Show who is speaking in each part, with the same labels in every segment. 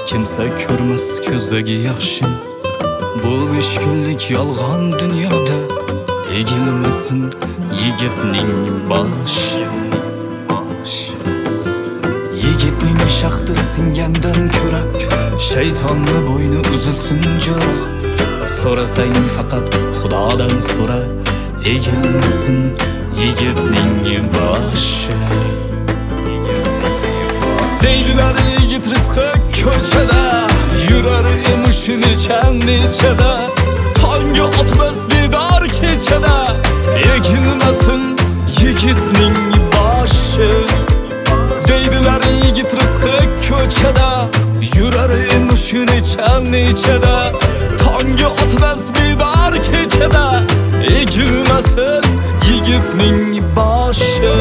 Speaker 1: kimse ko'rmas ko'zdagi yaxshi. Bu 5 kunlik yolg'on dunyoda egilmasin yigitning boshi. Yigitning shaxti singandan ko'ra shaytonni bo'yni uzilsin jo'ra. So'rasang faqat Xudodan so'ra, egilmasin yigitning boshi. Deydilar yigit rizqi ko'chada, yurar emushin ichada. Tongga otmas bedor kechada, egilmasin yigitning boshi. Deydilar yigit rizqi ko'chada, yurar emushin ichada. Tongga otmas bedor kechada, egilmasin yigitning boshi.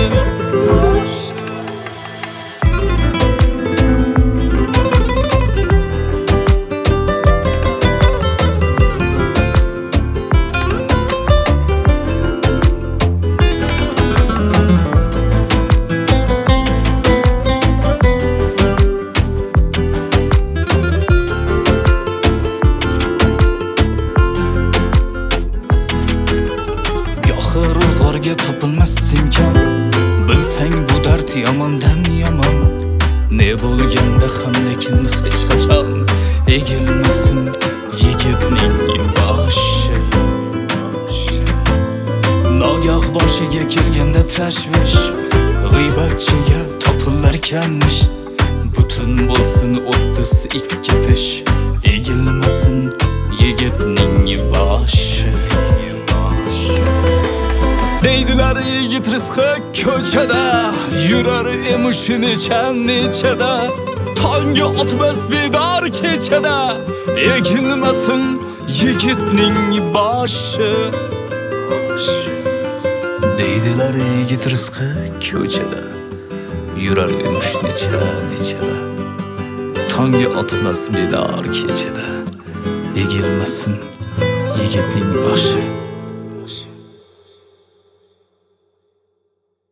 Speaker 1: Ro'zg'orga topilmas imkon, bilsang bu dard yomondan yomon. Ne bo'lganda ham lekin hech qachon egilmasin yigitning boshi. Nogoh boshiga kelganda tashvish, g'iybatchiga topillar kamish. Butun bo'lsin 32 tish, egilmasin yigitning boshi. Deydilar yigit rizqi ko'chada, yurar emushin ichada. Tongga otmas bedor kechada, egilmasin yigitning boshi. Deydilar yigit rizqi ko'chada, yurar emushin ichada. Tongga otmas bedor kechada, egilmasin yigitning boshi.